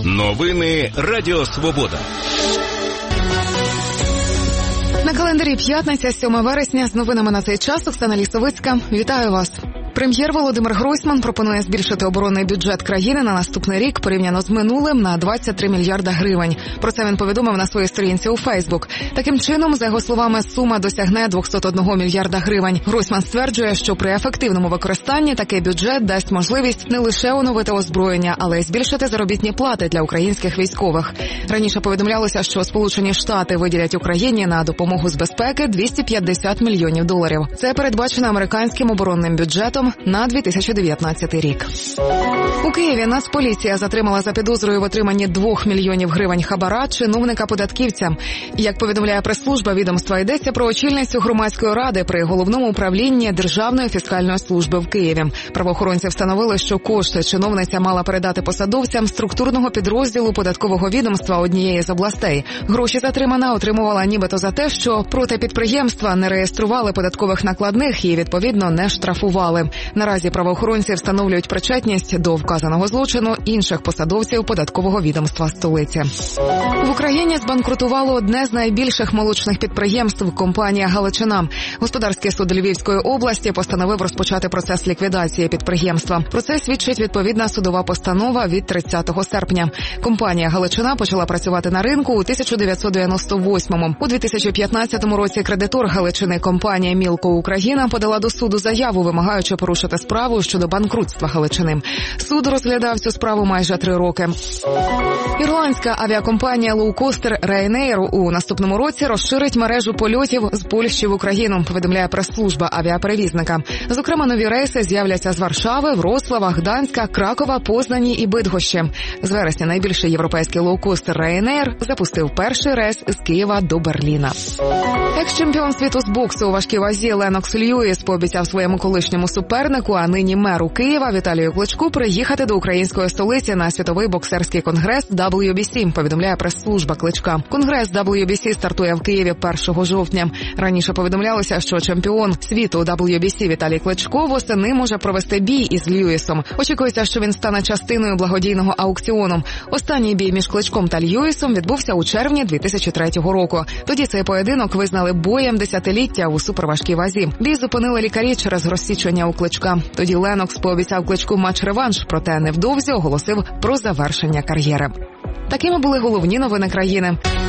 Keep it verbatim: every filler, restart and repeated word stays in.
Новини Радіо Свобода. На календарі п'ятниця, сьоме вересня. З новинами на цей час Оксана Лісовицька. Вітаю вас. Прем'єр Володимир Гройсман пропонує збільшити оборонний бюджет країни на наступний рік порівняно з минулим на двадцять три мільярда гривень. Про це він повідомив на своїй сторінці у Фейсбук. Таким чином, за його словами, сума досягне двісті один мільярда гривень. Гройсман стверджує, що при ефективному використанні такий бюджет дасть можливість не лише оновити озброєння, але й збільшити заробітні плати для українських військових. Раніше повідомлялося, що Сполучені Штати виділять Україні на допомогу з безпеки двісті п'ятдесят мільйонів доларів. Це передбачено американським оборонним бюджетом на дві тисячі дев'ятнадцятий рік. У Києві Нацполіція затримала за підозрою в отриманні двох мільйонів гривень хабара чиновника-податківця. Як повідомляє прес-служба відомства, йдеться про очільницю громадської ради при Головному управлінні Державної фіскальної служби в Києві. Правоохоронці встановили, що кошти чиновниця мала передати посадовцям структурного підрозділу податкового відомства однієї з областей. Гроші затримана отримувала нібито за те, що проти підприємства не реєстрували податкових накладних і, відповідно, не штрафували. Наразі правоохоронці встановлюють причетність до вказаного злочину інших посадовців податкового відомства столиці. В Україні збанкрутувало одне з найбільших молочних підприємств – компанія «Галичина». Господарський суд Львівської області постановив розпочати процес ліквідації підприємства. Про це свідчить відповідна судова постанова від тридцятого серпня. Компанія «Галичина» почала працювати на ринку у тисяча дев'ятсот дев'яносто восьмому. У дві тисячі п'ятнадцятому році кредитор «Галичини» компанія «Мілко Україна» подала до суду заяву, вимагаючи порушити справу щодо банкрутства Галичини. Суд розглядав цю справу майже три роки. Ірландська авіакомпанія лоукостер Ryanair у наступному році розширить мережу польотів з Польщі в Україну, повідомляє прес-служба авіаперевізника. Зокрема, нові рейси з'являться з Варшави, Вроцлава, Гданська, Кракова, Познані і Бидгощі. З вересня найбільший європейський лоукостер Ryanair запустив перший рейс з Києва до Берліна. Екс-чемпіон світу з боксу у важкій вазі Ленокс Льюіс пообіцяв своєму колишньому супернику, а нині меру Києва Віталію Кличку приїхати до української столиці на світовий боксерський конгрес дабл ю бі сі, повідомляє прес-служба Кличка. Конгрес дабл ю бі сі стартує в Києві першого жовтня. Раніше повідомлялося, що чемпіон світу дабл ю бі сі Віталій Кличко восени може провести бій із Льюісом. Очікується, що він стане частиною благодійного аукціону. Останній бій між Кличком та Льюісом відбувся у червні дві тисячі третього року. Тоді цей поєдинок визнали боєм десятиліття у суперважкій вазі. Бій зупинили лікарі через розсічення у Кличка. Тоді Ленокс пообіцяв Кличку матч-реванш, проте невдовзі оголосив про завершення кар'єри. Такими були головні новини країни.